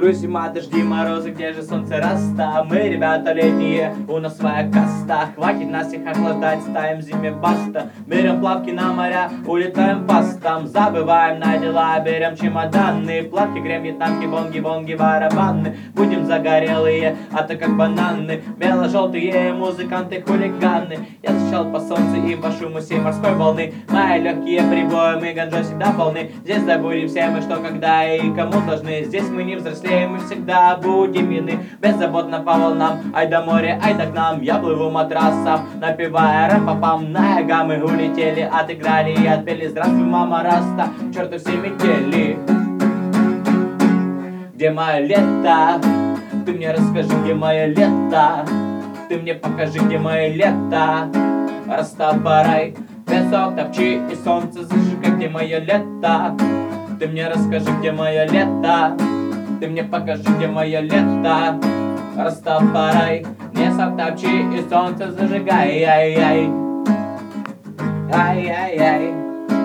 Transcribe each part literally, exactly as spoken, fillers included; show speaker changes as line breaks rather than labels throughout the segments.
Грусть, зима, дожди, морозы, где же солнце раста? Мы, ребята летние, у нас своя каста. Хватит нас их охлаждать, ставим зиме баста. Берем плавки на моря, улетаем пастом. Забываем на дела, берем чемоданы. Плавки, грем, вьетнамки, бонги, бонги, барабаны. Будем загорелые, а то как бананы. Бело-желтые музыканты, хулиганы. Я скучал по солнцу и по шуму всей морской волны. Мои легкие прибои, мы ганджой всегда полны. Здесь забудем все мы, что, когда и кому должны. Здесь мы не взрослеем, мы всегда будем юны. Беззаботно по волнам, ай до моря, ай да к нам. Я плыву матрасом, напевая рэп-папам. На яга мы улетели, отыграли и отпели. Здравствуй, мама Раста, черту все метели. Где мое лето? Ты мне расскажи, где мое лето? Ты мне покажи, где мое лето? Растопорай песок, топчи и солнце зажигай, где мое лето? Ты мне расскажи, где мое лето? Ты мне покажи, где мое лето? Растопорай песок, топчи и солнце зажигай, ай-яй. Ай-яй-яй.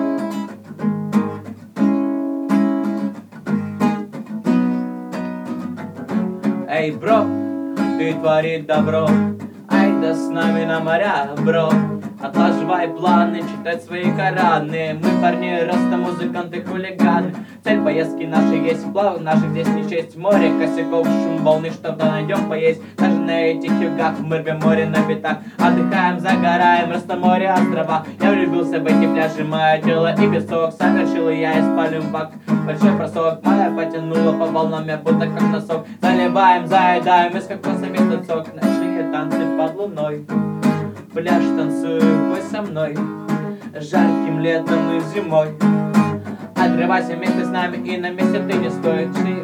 Эй, бро, ты твори добро, ай да с нами на моря, бро. Отлаживай планы, читать свои Кораны. Мы парни роста, музыканты, хулиганы. Цель поездки нашей есть вплавь, наших здесь не честь. Море, косяков, шум волны, что-то найдем поесть. Даже на этих югах мы рвем море на битах. Отдыхаем, загораем, роста море, острова. Я влюбился в эти пляжи, мое тело и песок. Совершил я из палюмбак большой бросок. Моя потянула по волнам, я будто как носок. Заливаем, заедаем, из кокоса весь сок. Ночные танцы под луной. Пляж, танцуй, пой со мной, жарким летом и зимой. Отрывайся вместе с нами, и на месте ты не стоишь.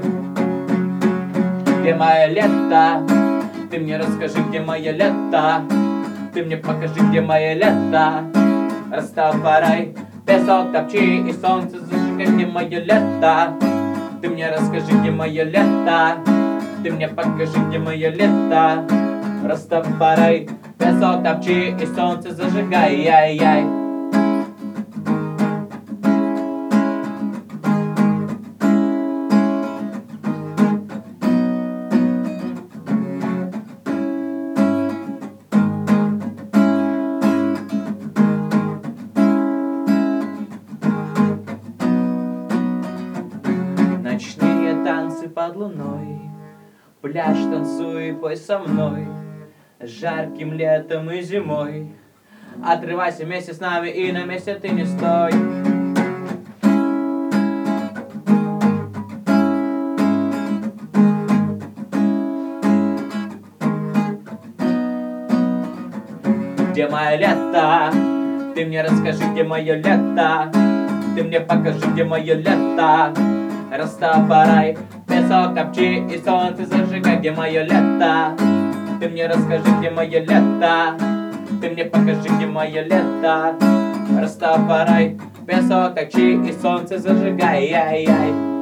Где мое лето? Ты мне расскажи, где мое лето? Ты мне покажи, где мое лето? Растопорай песок, топчи и солнце зажигай, где мое лето? Ты мне расскажи, где мое лето? Ты мне покажи, где мое лето? Растопорай песок, топчи и солнце зажигай, яй-яй. Ночные танцы под луной, пляж, танцуй, пой со мной, жарким летом и зимой. Отрывайся вместе с нами, и на месте ты не стой. Где мое лето? Ты мне расскажи, где мое лето? Ты мне покажи, где мое лето? Растопорай песок, топчи и солнце зажигай, где мое лето? Ты мне расскажи, где мое лето? Ты мне покажи, где мое лето? Растопорай песок, топчи и солнце зажигай, яй-яй.